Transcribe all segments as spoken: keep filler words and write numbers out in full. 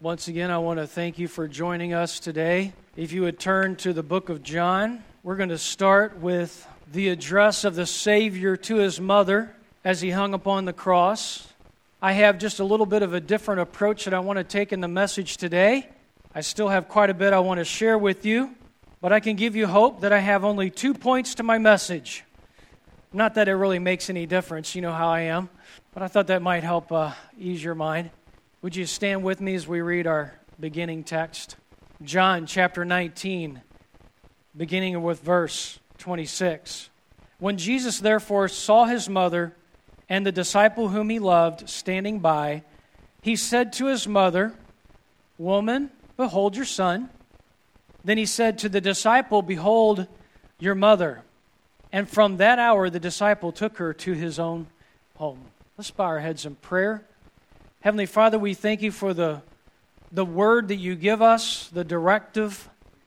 Once again, I want to thank you for joining us today. If you would turn to the book of John, we're going to start with the address of the Savior to his mother as he hung upon the cross. I have just a little bit of a different approach that I want to take in the message today. I still have quite a bit I want to share with you, but I can give you hope that I have only two points to my message. Not that it really makes any difference, you know how I am, but I thought that might help uh, ease your mind. Would you stand with me as we read our beginning text? John chapter nineteen, beginning with verse twenty-six. When Jesus therefore saw his mother and the disciple whom he loved standing by, he said to his mother, "Woman, behold your son." Then he said to the disciple, "Behold your mother." And from that hour the disciple took her to his own home. Let's bow our heads in prayer. Heavenly Father, we thank you for the, the word that you give us, the directive.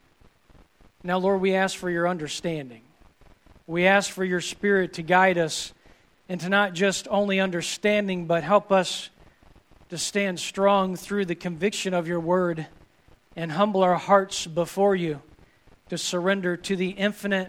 Now, Lord, we ask for your understanding. We ask for your Spirit to guide us into not just only understanding, but help us to stand strong through the conviction of your word and humble our hearts before you to surrender to the infinite,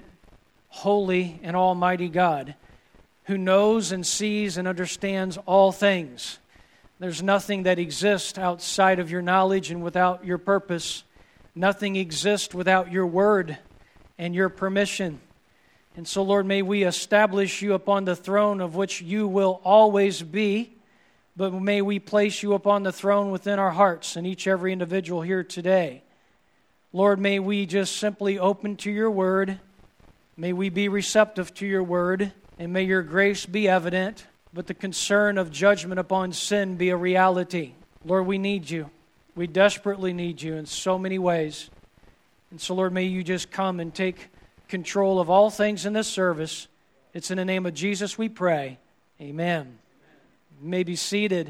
holy, and almighty God who knows and sees and understands all things. There's nothing that exists outside of your knowledge and without your purpose. Nothing exists without your word and your permission. And so, Lord, may we establish you upon the throne of which you will always be, but may we place you upon the throne within our hearts and each every individual here today. Lord, may we just simply open to your word. May we be receptive to your word, and may your grace be evident, but the concern of judgment upon sin be a reality. Lord, we need you. We desperately need you in so many ways. And so, Lord, may you just come and take control of all things in this service. It's in the name of Jesus we pray. Amen. You may be seated.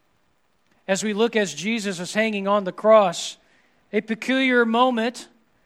As we look as Jesus is hanging on the cross, a peculiar moment,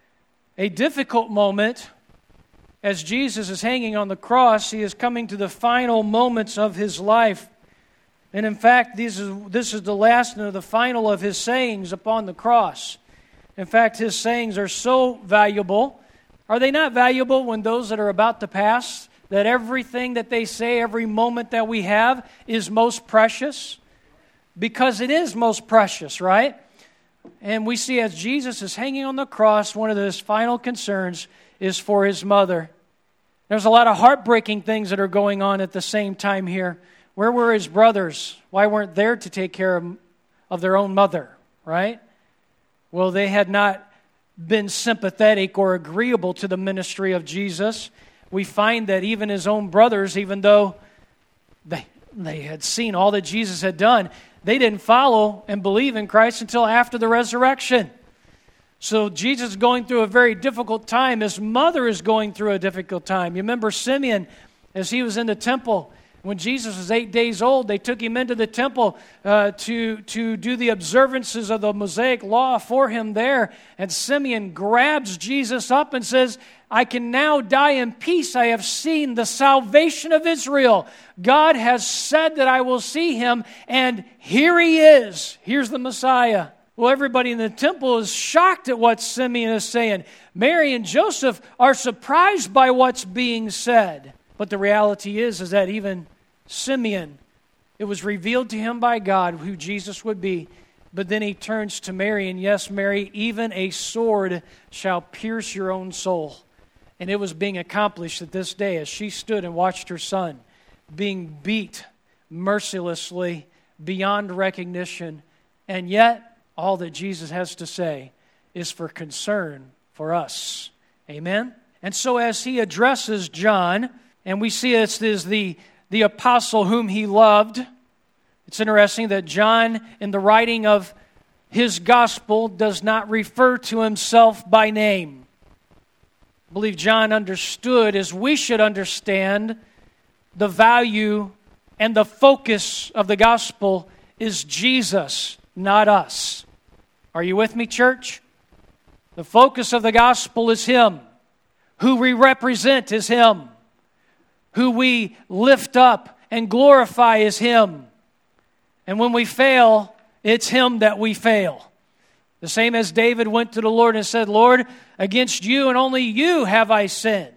a difficult moment. As Jesus is hanging on the cross, he is coming to the final moments of his life. And in fact, this is, this is the last and the final of his sayings upon the cross. In fact, his sayings are so valuable. Are they not valuable when those that are about to pass, that everything that they say, every moment that we have is most precious? Because it is most precious, right? And we see as Jesus is hanging on the cross, one of his final concerns is for his mother. There's a lot of heartbreaking things that are going on at the same time here. Where were his brothers? Why weren't there to take care of, of their own mother, right? Well, they had not been sympathetic or agreeable to the ministry of Jesus. We find that even his own brothers, even though they, they had seen all that Jesus had done, they didn't follow and believe in Christ until after the resurrection. So Jesus is going through a very difficult time. His mother is going through a difficult time. You remember Simeon, as he was in the temple, when Jesus was eight days old, they took him into the temple uh, to, to do the observances of the Mosaic law for him there. And Simeon grabs Jesus up and says, "I can now die in peace. I have seen the salvation of Israel. God has said that I will see him, and here he is. Here's the Messiah." Well, everybody in the temple is shocked at what Simeon is saying. Mary and Joseph are surprised by what's being said. But the reality is, is that even Simeon, it was revealed to him by God who Jesus would be. But then he turns to Mary, and yes, Mary, even a sword shall pierce your own soul. And it was being accomplished at this day as she stood and watched her son being beat mercilessly beyond recognition. And yet, all that Jesus has to say is for concern for us. Amen? And so as he addresses John, and we see this is the, the apostle whom he loved. It's interesting that John, in the writing of his gospel, does not refer to himself by name. I believe John understood, as we should understand, the value and the focus of the gospel is Jesus, not us. Are you with me, church? The focus of the gospel is him. Who we represent is him. Who we lift up and glorify is him. And when we fail, it's him that we fail. The same as David went to the Lord and said, Lord, against you and only you have I sinned.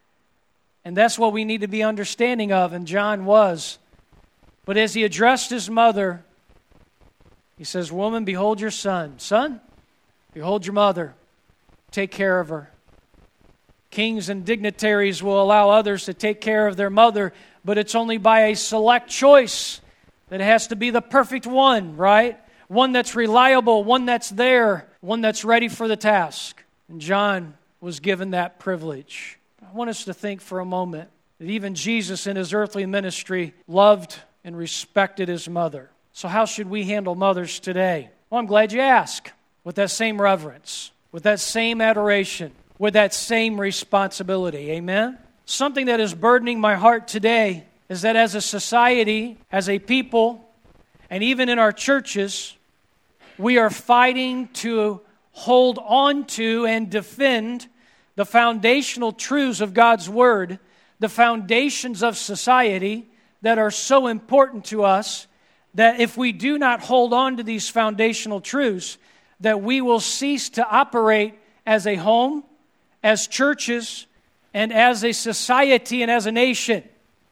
And that's what we need to be understanding of, and John was. But as he addressed his mother, he says, woman, behold your son. Son, behold your mother. Take care of her. Kings and dignitaries will allow others to take care of their mother, but it's only by a select choice that it has to be the perfect one, right? One that's reliable, one that's there, one that's ready for the task. And John was given that privilege. I want us to think for a moment that even Jesus in his earthly ministry loved and respected his mother. So how should we handle mothers today? Well, I'm glad you asked. With that same reverence, with that same adoration, with that same responsibility. Amen? Something that is burdening my heart today is that as a society, as a people, and even in our churches, we are fighting to hold on to and defend the foundational truths of God's Word, the foundations of society that are so important to us, that if we do not hold on to these foundational truths, that we will cease to operate as a home, as churches, and as a society and as a nation.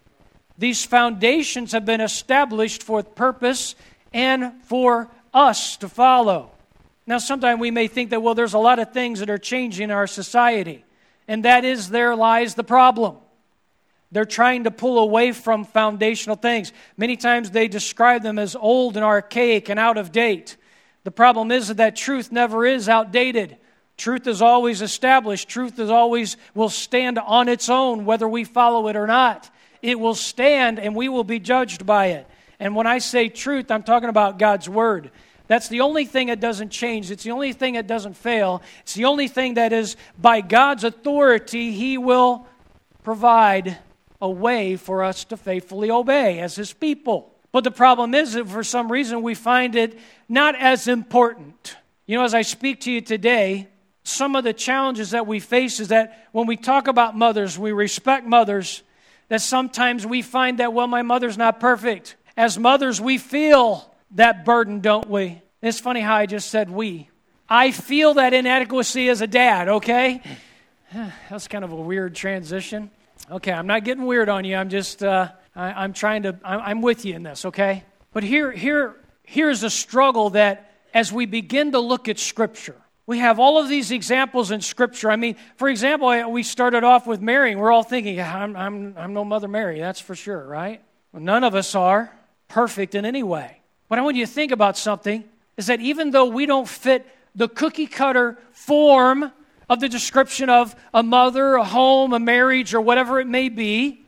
These foundations have been established for purpose and for us to follow. Now, sometimes we may think that, well, there's a lot of things that are changing in our society, and that is, there lies the problem. They're trying to pull away from foundational things. Many times they describe them as old and archaic and out of date. The problem is that truth never is outdated. Truth is always established. Truth is always will stand on its own, whether we follow it or not. It will stand, and we will be judged by it. And when I say truth, I'm talking about God's Word. That's the only thing that doesn't change. It's the only thing that doesn't fail. It's the only thing that is, by God's authority, He will provide a way for us to faithfully obey as His people. But the problem is that for some reason we find it not as important. You know, as I speak to you today, some of the challenges that we face is that when we talk about mothers, we respect mothers, that sometimes we find that, well, my mother's not perfect. As mothers, we feel that burden, don't we? It's funny how I just said we. I feel that inadequacy as a dad, okay? That's kind of a weird transition. Okay, I'm not getting weird on you. I'm just, uh, I, I'm trying to, I'm, I'm with you in this, okay? But here, here, here's a struggle that as we begin to look at Scripture, we have all of these examples in Scripture. I mean, for example, we started off with Mary, and we're all thinking, I'm, I'm, I'm no Mother Mary, that's for sure, right? Well, none of us are perfect in any way. But I want you to think about something, is that even though we don't fit the cookie-cutter form of the description of a mother, a home, a marriage, or whatever it may be,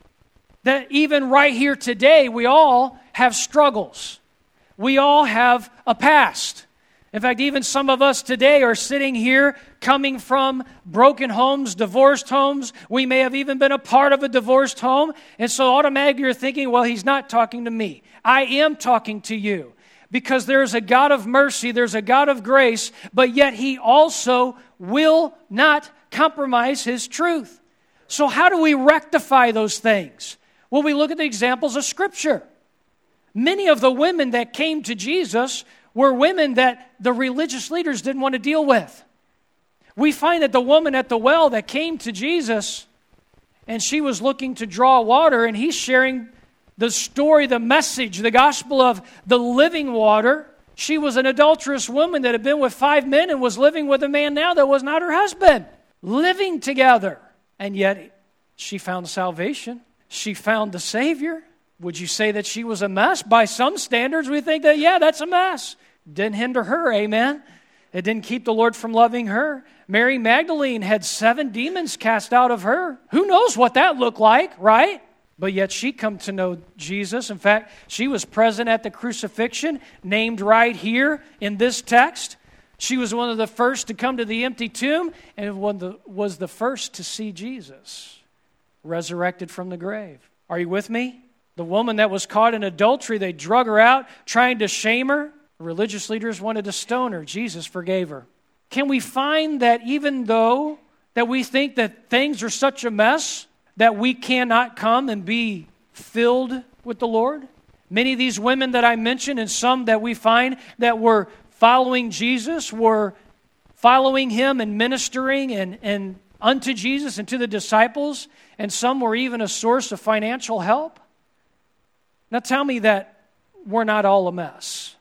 that even right here today, we all have struggles. We all have a past. In fact, even some of us today are sitting here coming from broken homes, divorced homes. We may have even been a part of a divorced home. And so automatically you're thinking, well, he's not talking to me. I am talking to you. Because there's a God of mercy, there's a God of grace, but yet He also will not compromise His truth. So how do we rectify those things? Well, we look at the examples of Scripture. Many of the women that came to Jesus were women that the religious leaders didn't want to deal with. We find that the woman at the well that came to Jesus, and she was looking to draw water, and He's sharing the story, the message, the gospel of the living water. She was an adulterous woman that had been with five men and was living with a man now that was not her husband. Living together. And yet she found salvation. She found the Savior. Would you say that she was a mess? By some standards, we think that, yeah, that's a mess. Didn't hinder her, amen? It didn't keep the Lord from loving her. Mary Magdalene had seven demons cast out of her. Who knows what that looked like, right? But yet she come to know Jesus. In fact, she was present at the crucifixion, named right here in this text. She was one of the first to come to the empty tomb and was the first to see Jesus resurrected from the grave. Are you with me? The woman that was caught in adultery, they drug her out, trying to shame her. The religious leaders wanted to stone her. Jesus forgave her. Can we find that even though that we think that things are such a mess, that we cannot come and be filled with the Lord? Many of these women that I mentioned, and some that we find that were following Jesus, were following Him and ministering and, and unto Jesus and to the disciples, and some were even a source of financial help. Now tell me that we're not all a mess.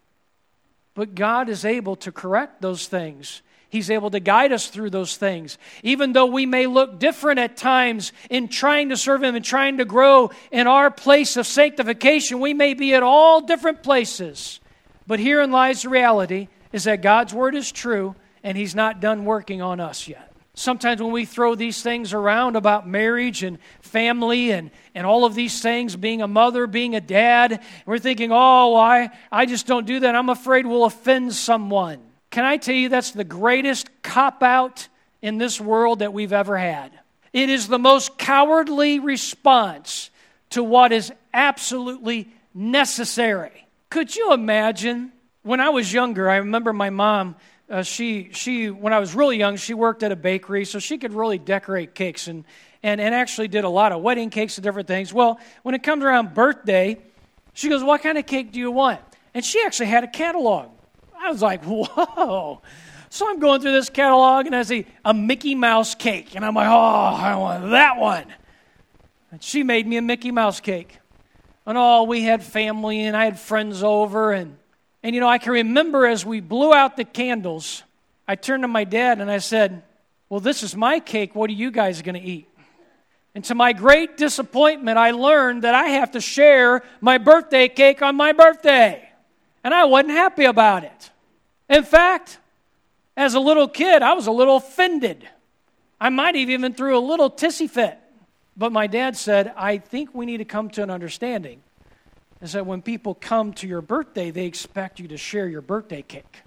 But God is able to correct those things. He's able to guide us through those things. Even though we may look different at times in trying to serve Him and trying to grow in our place of sanctification, we may be at all different places. But herein lies the reality, is that God's Word is true and He's not done working on us yet. Sometimes when we throw these things around about marriage and family and, and all of these things, being a mother, being a dad, we're thinking, oh, I, I just don't do that. I'm afraid we'll offend someone. Can I tell you that's the greatest cop-out in this world that we've ever had? It is the most cowardly response to what is absolutely necessary. Could you imagine? When I was younger, I remember my mom, uh, she, she, when I was really young, she worked at a bakery, so she could really decorate cakes and, and, and actually did a lot of wedding cakes and different things. Well, when it comes around birthday, she goes, what kind of cake do you want? And she actually had a catalog. I was like, whoa. So I'm going through this catalog, and I see a Mickey Mouse cake. And I'm like, oh, I want that one. And she made me a Mickey Mouse cake. And oh, we had family, and I had friends over. And, and you know, I can remember as we blew out the candles, I turned to my dad, and I said, well, this is my cake. What are you guys going to eat? And to my great disappointment, I learned that I have to share my birthday cake on my birthday. And I wasn't happy about it. In fact, as a little kid, I was a little offended. I might have even threw a little tissy fit. But my dad said, I think we need to come to an understanding. Is that when people come to your birthday, they expect you to share your birthday cake.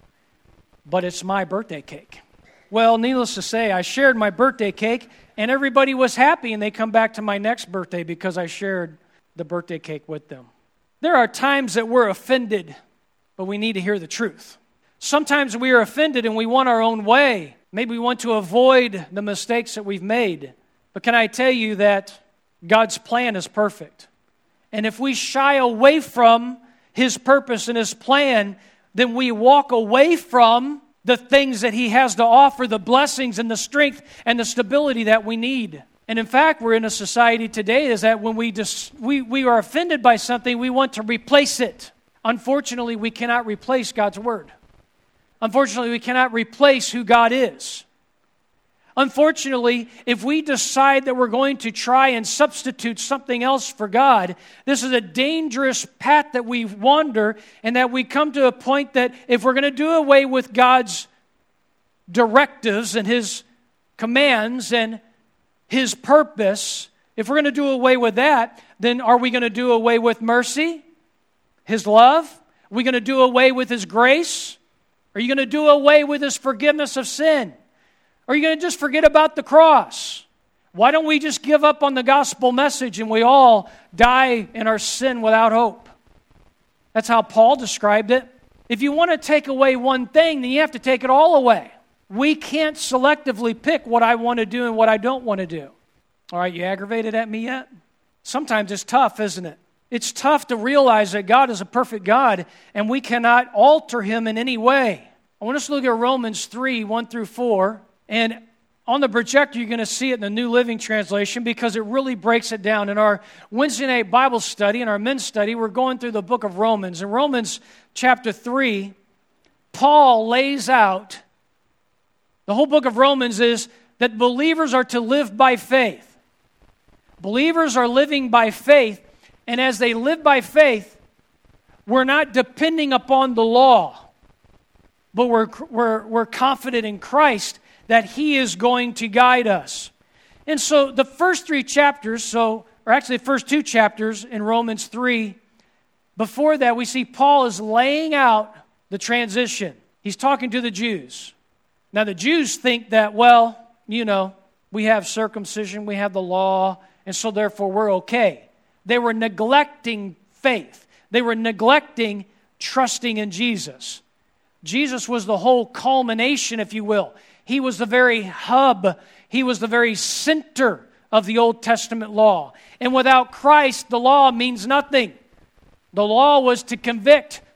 But it's my birthday cake. Well, needless to say, I shared my birthday cake, and everybody was happy, and they come back to my next birthday because I shared the birthday cake with them. There are times that we're offended, but we need to hear the truth. Sometimes we are offended and we want our own way. Maybe we want to avoid the mistakes that we've made. But can I tell you that God's plan is perfect? And if we shy away from His purpose and His plan, then we walk away from the things that He has to offer, the blessings and the strength and the stability that we need. And in fact, we're in a society today is that when we, dis- we, we are offended by something, we want to replace it. Unfortunately, we cannot replace God's Word. Unfortunately, we cannot replace who God is. Unfortunately, if we decide that we're going to try and substitute something else for God, this is a dangerous path that we wander, and that we come to a point that if we're going to do away with God's directives and His commands and His purpose, if we're going to do away with that, then are we going to do away with mercy? His love? Are we going to do away with His grace? Are you going to do away with His forgiveness of sin? Are you going to just forget about the cross? Why don't we just give up on the gospel message and we all die in our sin without hope? That's how Paul described it. If you want to take away one thing, then you have to take it all away. We can't selectively pick what I want to do and what I don't want to do. All right, you aggravated at me yet? Sometimes it's tough, isn't it? It's tough to realize that God is a perfect God and we cannot alter Him in any way. I want us to look at Romans three, one through four. And on the projector, you're going to see it in the New Living Translation because it really breaks it down. In our Wednesday night Bible study, in our men's study, we're going through the book of Romans. In Romans chapter three, Paul lays out, the whole book of Romans is that believers are to live by faith. Believers are living by faith. And as they live by faith, we're not depending upon the law, but we're, we're, we're confident in Christ that He is going to guide us. And so the first three chapters, so or actually the first two chapters in Romans three, before that we see Paul is laying out the transition. He's talking to the Jews. Now the Jews think that, well, you know, we have circumcision, we have the law, and so therefore we're okay. They were neglecting faith. They were neglecting trusting in Jesus. Jesus was the whole culmination, if you will. He was the very hub. He was the very center of the Old Testament law. And without Christ, the law means nothing. The law was to convict,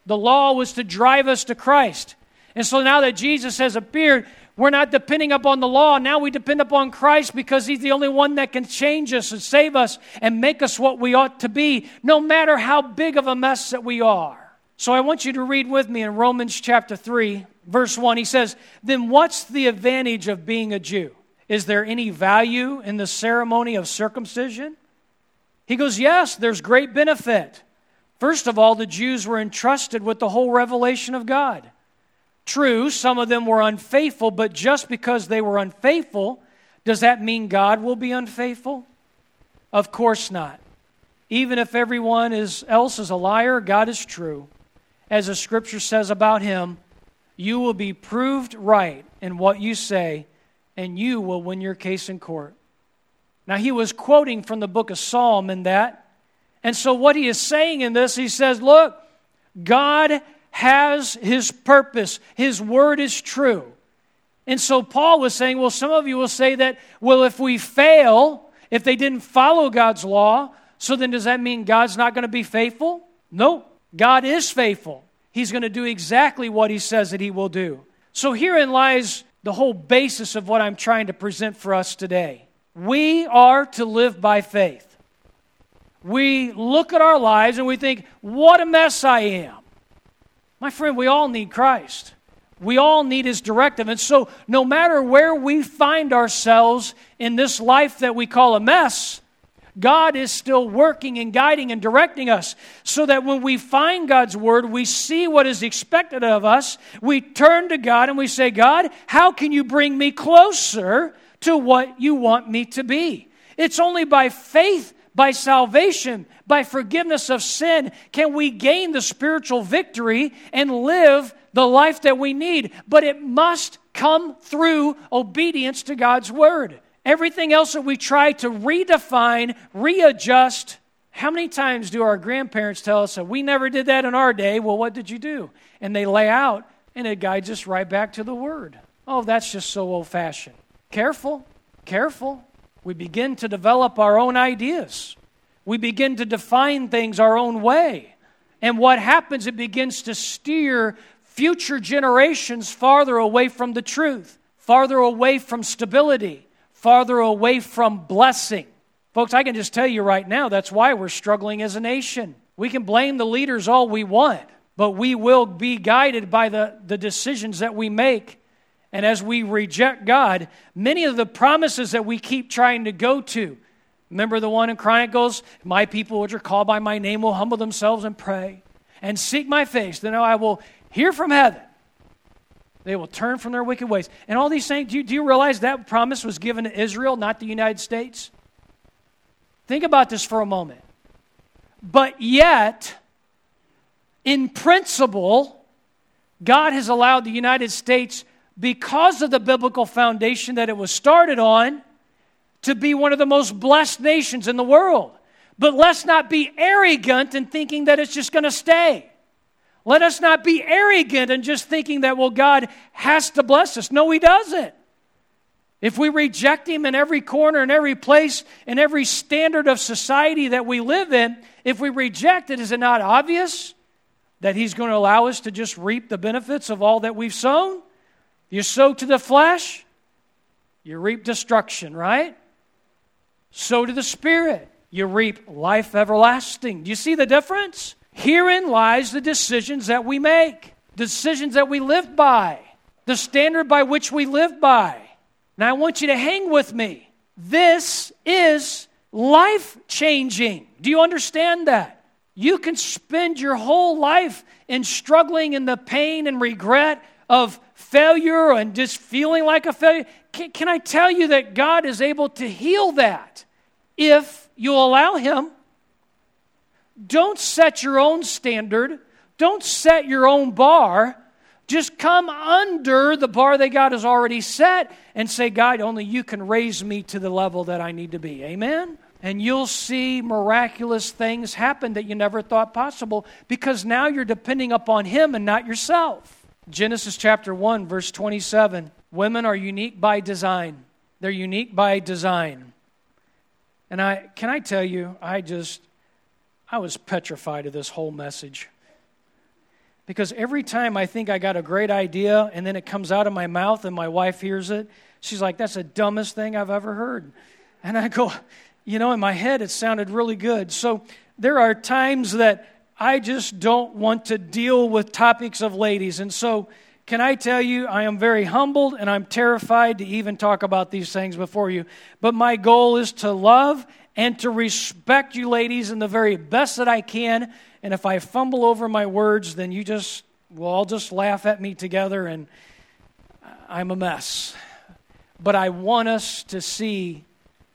The law was to drive us to Christ. And so now that Jesus has appeared, we're not depending upon the law. Now we depend upon Christ because He's the only one that can change us and save us and make us what we ought to be, no matter how big of a mess that we are. So I want you to read with me in Romans chapter three, verse one. He says, "Then what's the advantage of being a Jew? Is there any value in the ceremony of circumcision?" He goes, yes, there's great benefit. First of all, the Jews were entrusted with the whole revelation of God. True, some of them were unfaithful, but just because they were unfaithful, does that mean God will be unfaithful? Of course not. Even if everyone is, else is a liar, God is true. As the Scripture says about Him, you will be proved right in what you say, and you will win your case in court. Now, he was quoting from the book of Psalm in that. And so what he is saying in this, he says, look, God has His purpose. His word is true. And so Paul was saying, well, some of you will say that, well, if we fail, if they didn't follow God's law, so then does that mean God's not going to be faithful? No, God is faithful. He's going to do exactly what He says that He will do. So herein lies the whole basis of what I'm trying to present for us today. We are to live by faith. We look at our lives and we think, what a mess I am. My friend, we all need Christ. We all need His directive. And so no matter where we find ourselves in this life that we call a mess, God is still working and guiding and directing us so that when we find God's word, we see what is expected of us, we turn to God and we say, God, how can you bring me closer to what you want me to be? It's only by faith, by salvation, by forgiveness of sin, can we gain the spiritual victory and live the life that we need. But it must come through obedience to God's word. Everything else that we try to redefine, readjust. How many times do our grandparents tell us that we never did that in our day? Well, what did you do? And they lay out, and it guides us right back to the word. Oh, that's just so old-fashioned. Careful, careful. We begin to develop our own ideas. We begin to define things our own way. And what happens, it begins to steer future generations farther away from the truth, farther away from stability, farther away from blessing. Folks, I can just tell you right now, that's why we're struggling as a nation. We can blame the leaders all we want, but we will be guided by the, the decisions that we make. And as we reject God, many of the promises that we keep trying to go to, remember the one in Chronicles, my people which are called by my name will humble themselves and pray and seek my face, then I will hear from heaven. They will turn from their wicked ways. And all these things, do you, do you realize that promise was given to Israel, not the United States? Think about this for a moment. But yet, in principle, God has allowed the United States, because of the biblical foundation that it was started on, to be one of the most blessed nations in the world. But let's not be arrogant in thinking that it's just going to stay. Let us not be arrogant in just thinking that, well, God has to bless us. No, He doesn't. If we reject Him in every corner, in every place, in every standard of society that we live in, if we reject it, is it not obvious that He's going to allow us to just reap the benefits of all that we've sown? You sow to the flesh, you reap destruction, right? Sow to the Spirit, you reap life everlasting. Do you see the difference? Herein lies the decisions that we make, decisions that we live by, the standard by which we live by. Now I want you to hang with me. This is life-changing. Do you understand that? You can spend your whole life in struggling in the pain and regret of failure and just feeling like a failure. Can, can I tell you that God is able to heal that if you allow Him? Don't set your own standard. Don't set your own bar. Just come under the bar that God has already set and say, God, only you can raise me to the level that I need to be. Amen? And you'll see miraculous things happen that you never thought possible because now you're depending upon Him and not yourself. Genesis chapter one, verse twenty-seven. Women are unique by design. They're unique by design. And I can I tell you, I just, I was petrified of this whole message. Because every time I think I got a great idea and then it comes out of my mouth and my wife hears it, she's like, that's the dumbest thing I've ever heard. And I go, you know, in my head it sounded really good. So there are times that I just don't want to deal with topics of ladies. And so can I tell you, I am very humbled and I'm terrified to even talk about these things before you. But my goal is to love and to respect you ladies in the very best that I can. And if I fumble over my words, then you just, well, all just laugh at me together and I'm a mess. But I want us to see,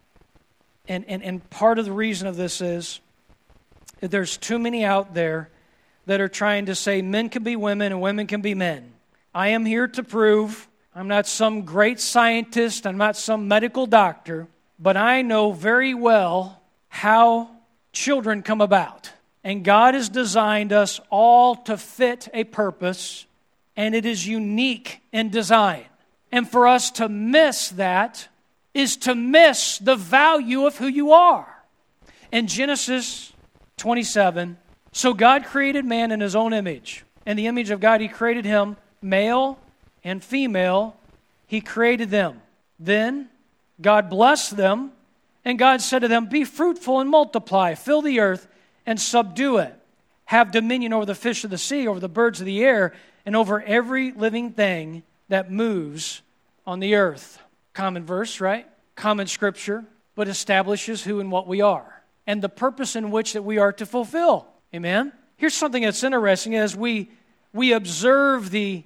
and, and, and part of the reason of this is that there's too many out there that are trying to say men can be women and women can be men. I am here to prove I'm not some great scientist, I'm not some medical doctor, but I know very well how children come about. And God has designed us all to fit a purpose, and it is unique in design. And for us to miss that is to miss the value of who you are. In Genesis twenty-seven, so God created man in his own image. In the image of God, he created him, male and female, he created them. Then God blessed them, and God said to them, be fruitful and multiply, fill the earth and subdue it. Have dominion over the fish of the sea, over the birds of the air, and over every living thing that moves on the earth. Common verse, right? Common scripture, but establishes who and what we are and the purpose in which that we are to fulfill. Amen? Here's something that's interesting as we, we observe the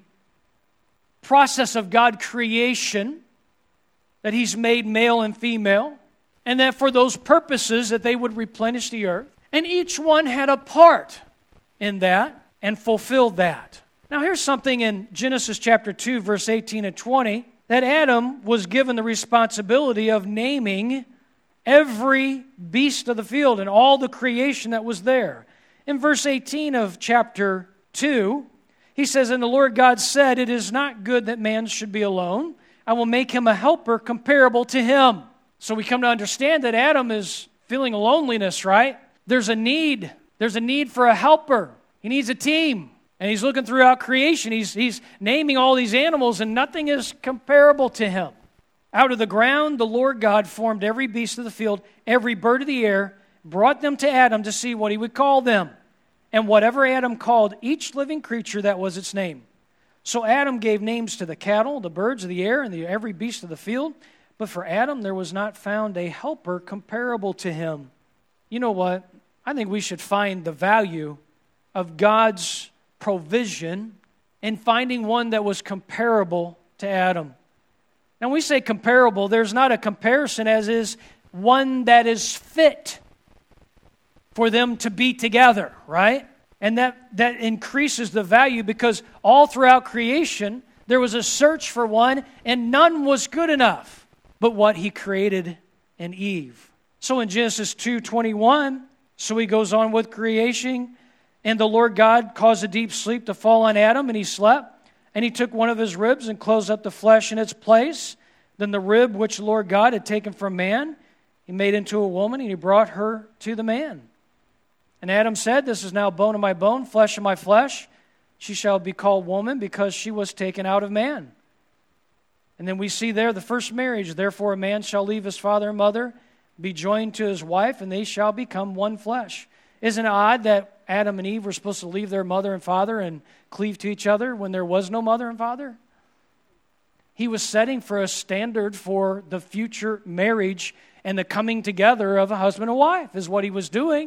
process of God creation, that he's made male and female, and that for those purposes that they would replenish the earth. And each one had a part in that and fulfilled that. Now here's something in Genesis chapter two, verse eighteen and twenty, that Adam was given the responsibility of naming every beast of the field and all the creation that was there. In verse eighteen of chapter two, he says, and the Lord God said, it is not good that man should be alone. I will make him a helper comparable to him. So we come to understand that Adam is feeling a loneliness, right? There's a need. There's a need for a helper. He needs a team. And he's looking throughout creation. He's, he's naming all these animals, and nothing is comparable to him. Out of the ground, the Lord God formed every beast of the field, every bird of the air, brought them to Adam to see what he would call them. And whatever Adam called each living creature, that was its name. So Adam gave names to the cattle, the birds of the air, and the, every beast of the field. But for Adam, there was not found a helper comparable to him. You know what? I think we should find the value of God's provision in finding one that was comparable to Adam. Now, when we say comparable, there's not a comparison as is one that is fit for them to be together, right? And that, that increases the value because all throughout creation, there was a search for one and none was good enough but what he created in Eve. So in Genesis two twenty-one, so he goes on with creation, and the Lord God caused a deep sleep to fall on Adam, and he slept, and he took one of his ribs and closed up the flesh in its place. Then the rib which the Lord God had taken from man, he made into a woman, and he brought her to the man. And Adam said, this is now bone of my bone, flesh of my flesh. She shall be called woman because she was taken out of man. And then we see there the first marriage. Therefore a man shall leave his father and mother, be joined to his wife, and they shall become one flesh. Isn't it odd that Adam and Eve were supposed to leave their mother and father and cleave to each other when there was no mother and father? He was setting for a standard for the future marriage and the coming together of a husband and wife is what he was doing.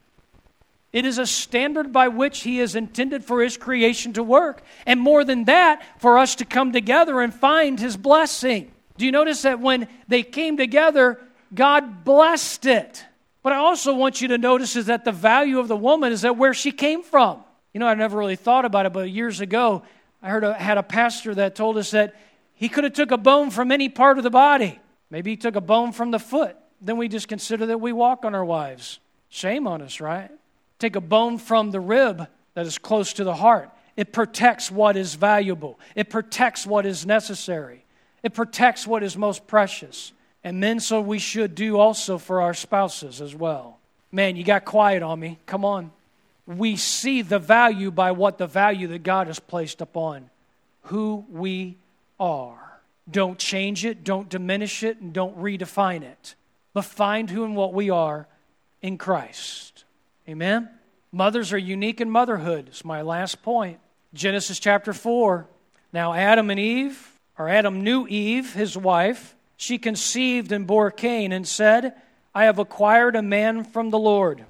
It is a standard by which he is intended for his creation to work. And more than that, for us to come together and find his blessing. Do you notice that when they came together, God blessed it? But I also want you to notice is that the value of the woman is that where she came from. You know, I never really thought about it, but years ago, I heard a, had a pastor that told us that he could have took a bone from any part of the body. Maybe he took a bone from the foot. Then we just consider that we walk on our wives. Shame on us, right? Take a bone from the rib that is close to the heart. It protects what is valuable. It protects what is necessary. It protects what is most precious. And men, so we should do also for our spouses as well. Man, you got quiet on me. Come on. we see the value by what the value that God has placed upon who we are. Don't change it, don't diminish it, and don't redefine it. But find who and what we are in Christ. Amen? Mothers are unique in motherhood. It's my last point. Genesis chapter four. Now Adam and Eve, or Adam knew Eve, his wife. She conceived and bore Cain and said, I have acquired a man from the Lord.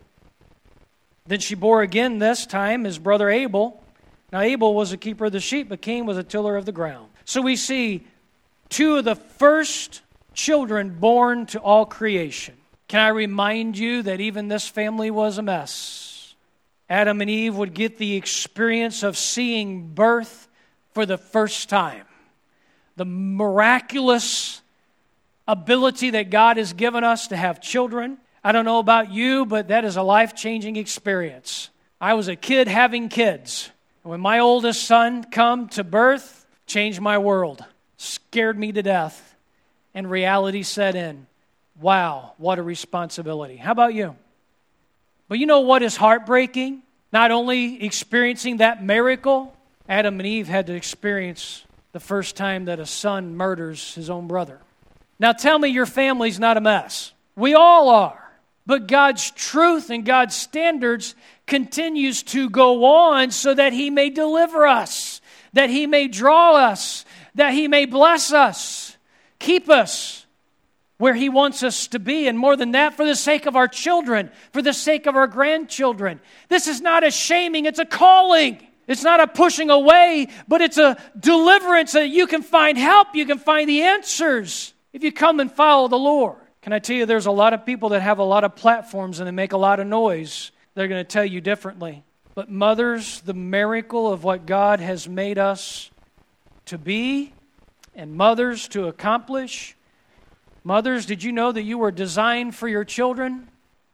Then she bore again this time his brother Abel. Now Abel was a keeper of the sheep, but Cain was a tiller of the ground. So we see two of the first children born to all creation. Can I remind you that even this family was a mess? Adam and Eve would get the experience of seeing birth for the first time. The miraculous ability that God has given us to have children. I don't know about you, but that is a life-changing experience. I was a kid having kids. When my oldest son come to birth, changed my world. Scared me to death. And reality set in. Wow, what a responsibility. How about you? But you know what is heartbreaking? Not only experiencing that miracle, Adam and Eve had to experience the first time that a son murders his own brother. Now tell me your family's not a mess. We all are. But God's truth and God's standards continues to go on so that He may deliver us, that He may draw us, that He may bless us, keep us where He wants us to be. And more than that, for the sake of our children, for the sake of our grandchildren. This is not a shaming, it's a calling. It's not a pushing away, but it's a deliverance that you can find help, you can find the answers if you come and follow the Lord. Can I tell you, there's a lot of people that have a lot of platforms and they make a lot of noise. They're going to tell you differently. But mothers, the miracle of what God has made us to be, and mothers to accomplish. Mothers, did you know that you were designed for your children?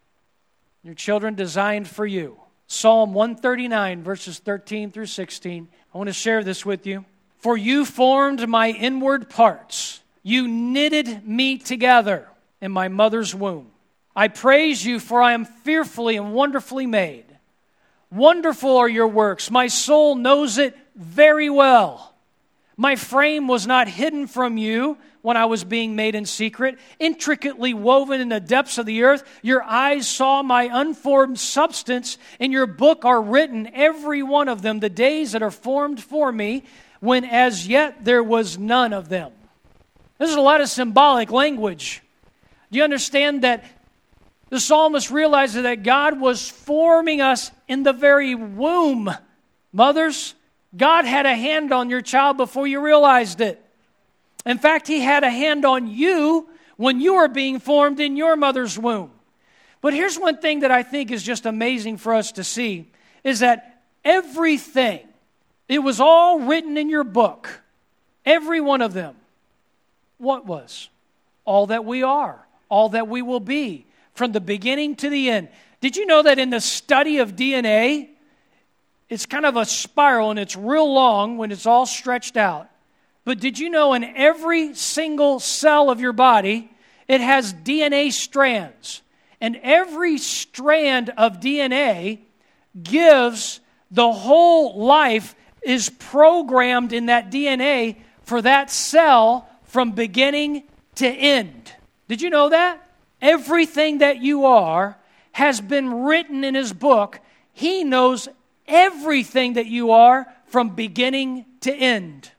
Your children designed for you. Psalm one thirty-nine, verses thirteen through sixteen. I want to share this with you. For you formed my inward parts. You knitted me together in my mother's womb. I praise you, for I am fearfully and wonderfully made. Wonderful are your works. My soul knows it very well. My frame was not hidden from you when I was being made in secret, intricately woven in the depths of the earth. Your eyes saw my unformed substance. In your book are written, every one of them, the days that are formed for me, when as yet there was none of them. This is a lot of symbolic language. Do you understand that the psalmist realizes that God was forming us in the very womb? Mothers, God had a hand on your child before you realized it. In fact, He had a hand on you when you were being formed in your mother's womb. But here's one thing that I think is just amazing for us to see, is that everything, it was all written in your book. Every one of them. What was? All that we are. All that we will be, from the beginning to the end. Did you know that in the study of D N A, it's kind of a spiral and it's real long when it's all stretched out. But did you know in every single cell of your body, it has D N A strands. And every strand of D N A gives the whole life is programmed in that D N A for that cell from beginning to end. Did you know that? Everything that you are has been written in His book. He knows everything that you are from beginning to end.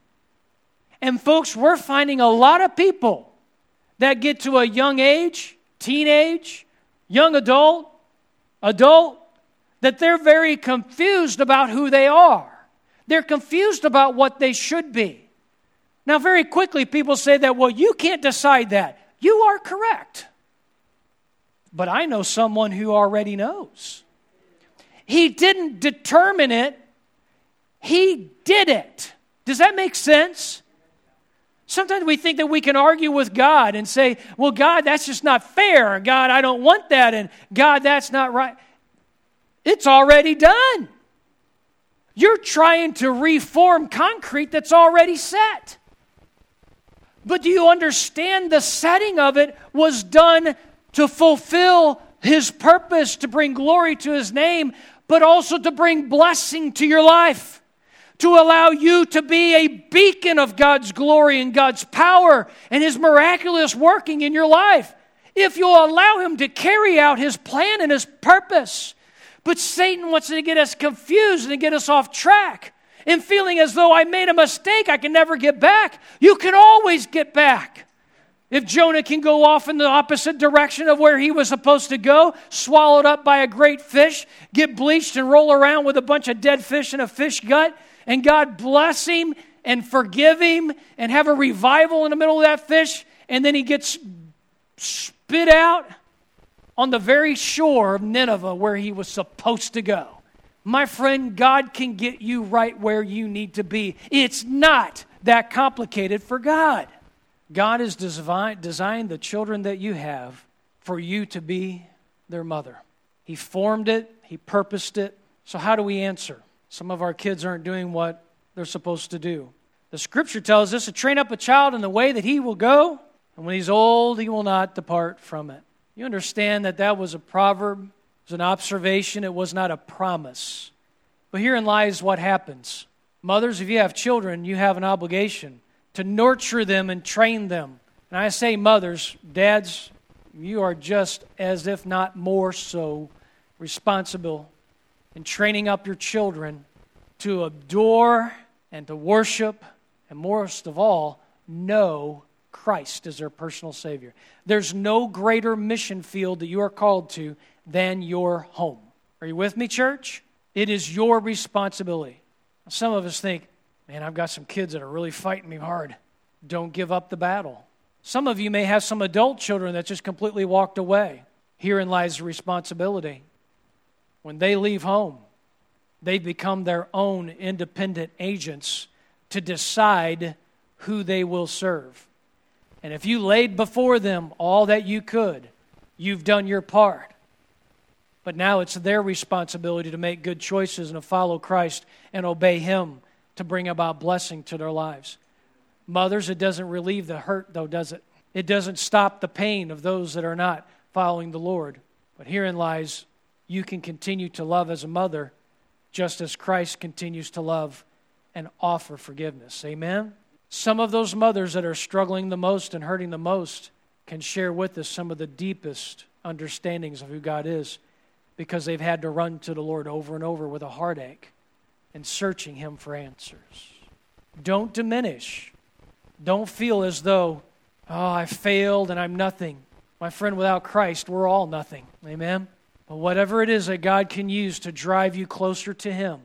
And folks, we're finding a lot of people that get to a young age, teenage, young adult, adult, that they're very confused about who they are. They're confused about what they should be. Now, very quickly, people say that, well, you can't decide that. You are correct. But I know someone who already knows. He didn't determine it. He did it. Does that make sense? Sometimes we think that we can argue with God and say, well, God, that's just not fair. God, I don't want that. And God, that's not right. It's already done. You're trying to reform concrete that's already set. But do you understand the setting of it was done to fulfill His purpose, to bring glory to His name? but also to bring blessing to your life, to allow you to be a beacon of God's glory and God's power and His miraculous working in your life, if you'll allow Him to carry out His plan and His purpose. But Satan wants to get us confused and to get us off track and feeling as though I made a mistake, I can never get back. You can always get back. If Jonah can go off in the opposite direction of where he was supposed to go, swallowed up by a great fish, get bleached and roll around with a bunch of dead fish in a fish gut, and God bless him and forgive him and have a revival in the middle of that fish, and then he gets spit out on the very shore of Nineveh where he was supposed to go. My friend, God can get you right where you need to be. It's not that complicated for God. God has designed, designed the children that you have for you to be their mother. He formed it. He purposed it. So how do we answer? Some of our kids aren't doing what they're supposed to do. The Scripture tells us to train up a child in the way that he will go, and when he's old, he will not depart from it. You understand that that was a proverb, it was an observation, it was not a promise. But herein lies what happens. Mothers, if you have children, you have an obligation to nurture them and train them. And I say mothers, dads, you are just as if not more so responsible in training up your children to adore and to worship and most of all, know Christ as their personal Savior. There's no greater mission field that you are called to than your home. Are you with me, church? It is your responsibility. Some of us think, man, I've got some kids that are really fighting me hard. Don't give up the battle. Some of you may have some adult children that just completely walked away. Herein lies the responsibility. When they leave home, they become their own independent agents to decide who they will serve. And if you laid before them all that you could, you've done your part. But now it's their responsibility to make good choices and to follow Christ and obey Him to bring about blessing to their lives. Mothers, it doesn't relieve the hurt, though, does it? It doesn't stop the pain of those that are not following the Lord. But herein lies, you can continue to love as a mother just as Christ continues to love and offer forgiveness. Amen? Some of those mothers that are struggling the most and hurting the most can share with us some of the deepest understandings of who God is because they've had to run to the Lord over and over with a heartache and searching Him for answers. Don't diminish. Don't feel as though, oh, I failed and I'm nothing. My friend, without Christ, we're all nothing. Amen? But whatever it is that God can use to drive you closer to Him,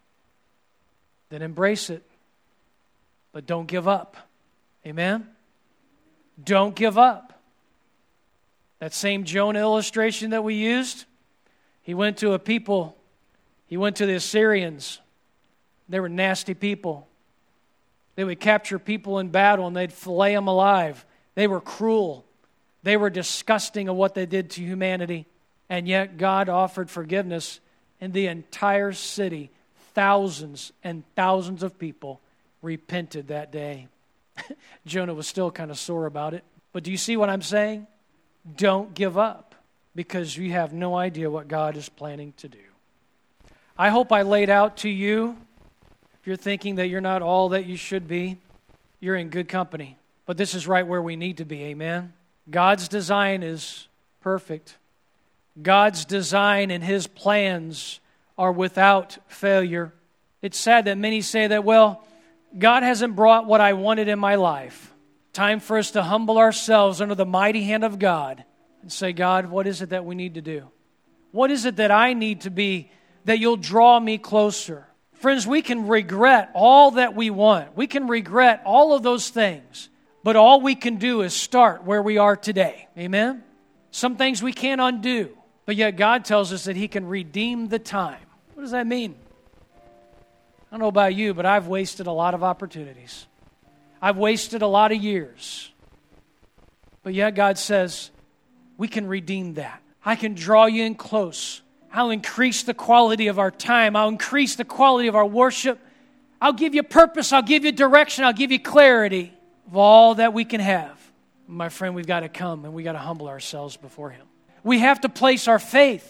then embrace it. But don't give up. Amen? Don't give up. That same Jonah illustration that we used, he went to a people, he went to the Assyrians. They were nasty people. They would capture people in battle and they'd fillet them alive. They were cruel. They were disgusting of what they did to humanity. And yet God offered forgiveness in the entire city. Thousands and thousands of people repented that day. Jonah was still kind of sore about it. But do you see what I'm saying? Don't give up because you have no idea what God is planning to do. I hope I laid out to you, if you're thinking that you're not all that you should be, you're in good company. But this is right where we need to be, amen? God's design is perfect. God's design and His plans are without failure. It's sad that many say that, well, God hasn't brought what I wanted in my life. Time for us to humble ourselves under the mighty hand of God and say, God, what is it that we need to do? What is it that I need to be that you'll draw me closer? Friends, we can regret all that we want. We can regret all of those things. But all we can do is start where we are today. Amen? Some things we can't undo. But yet God tells us that He can redeem the time. What does that mean? I don't know about you, but I've wasted a lot of opportunities. I've wasted a lot of years. But yet God says, we can redeem that. I can draw you in close. I'll increase the quality of our time. I'll increase the quality of our worship. I'll give you purpose. I'll give you direction. I'll give you clarity of all that we can have. My friend, we've got to come and we've got to humble ourselves before Him. We have to place our faith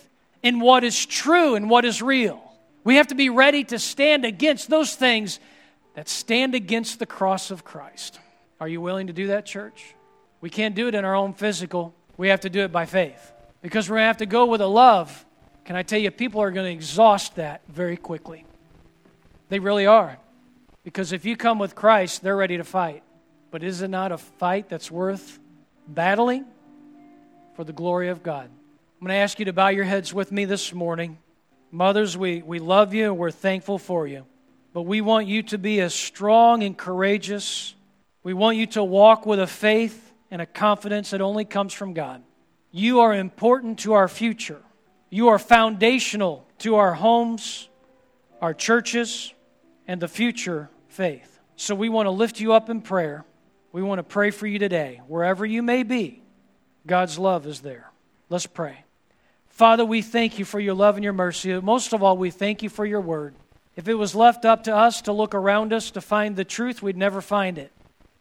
in what is true and what is real. We have to be ready to stand against those things that stand against the cross of Christ. Are you willing to do that, church? We can't do it in our own physical. We have to do it by faith. Because we're going to have to go with a love. Can I tell you, people are going to exhaust that very quickly. They really are. Because if you come with Christ, they're ready to fight. But is it not a fight that's worth battling for the glory of God? I'm going to ask you to bow your heads with me this morning. Mothers, we, we love you and we're thankful for you. But we want you to be as strong and courageous. We want you to walk with a faith and a confidence that only comes from God. You are important to our future. You are foundational to our homes, our churches, and the future faith. So we want to lift you up in prayer. We want to pray for you today. Wherever you may be, God's love is there. Let's pray. Father, we thank you for your love and your mercy. Most of all, we thank you for your word. If it was left up to us to look around us to find the truth, we'd never find it.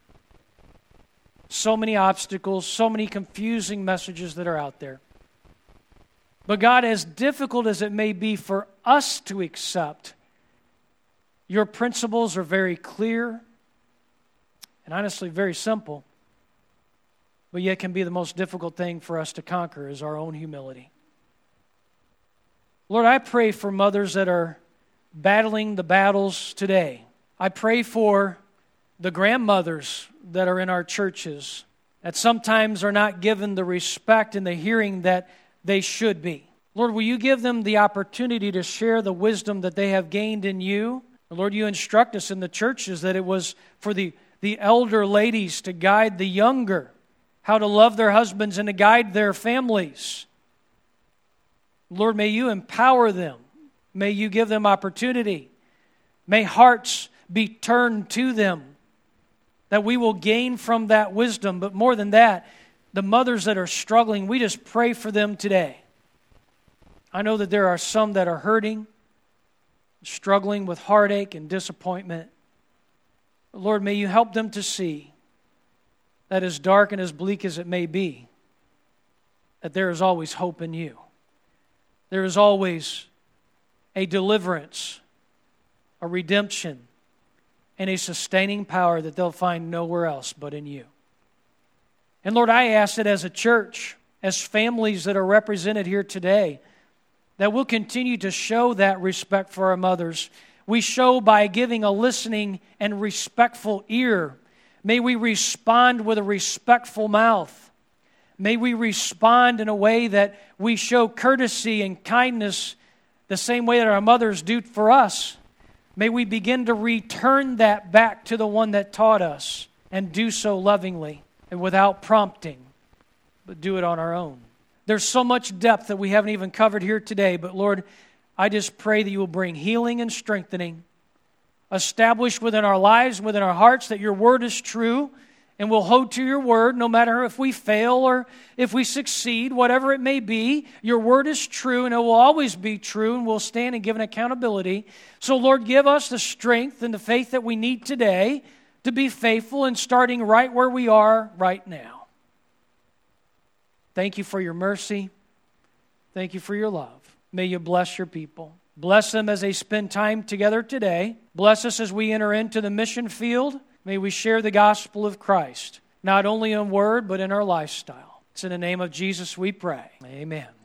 So many obstacles, so many confusing messages that are out there. But God, as difficult as it may be for us to accept, your principles are very clear and honestly very simple, but yet can be the most difficult thing for us to conquer is our own humility. Lord, I pray for mothers that are battling the battles today. I pray for the grandmothers that are in our churches that sometimes are not given the respect and the hearing that they should be. Lord, will you give them the opportunity to share the wisdom that they have gained in you? Lord, you instruct us in the churches that it was for the, the elder ladies to guide the younger, how to love their husbands and to guide their families. Lord, may you empower them. May you give them opportunity. May hearts be turned to them, that we will gain from that wisdom. But more than that, the mothers that are struggling, we just pray for them today. I know that there are some that are hurting, struggling with heartache and disappointment. But Lord, may you help them to see that as dark and as bleak as it may be, that there is always hope in you. There is always a deliverance, a redemption, and a sustaining power that they'll find nowhere else but in you. And Lord, I ask that as a church, as families that are represented here today, that we'll continue to show that respect for our mothers. We show by giving a listening and respectful ear. May we respond with a respectful mouth. May we respond in a way that we show courtesy and kindness the same way that our mothers do for us. May we begin to return that back to the one that taught us and do so lovingly and without prompting, but do it on our own. There's so much depth that we haven't even covered here today, but Lord, I just pray that you will bring healing and strengthening, establish within our lives, within our hearts, that your word is true, and we'll hold to your word no matter if we fail or if we succeed, whatever it may be. Your word is true, and it will always be true, and we'll stand and give an accountability. So, Lord, give us the strength and the faith that we need today to be faithful and starting right where we are right now. Thank you for your mercy. Thank you for your love. May you bless your people. Bless them as they spend time together today. Bless us as we enter into the mission field. May we share the gospel of Christ, not only in word, but in our lifestyle. It's in the name of Jesus we pray. Amen.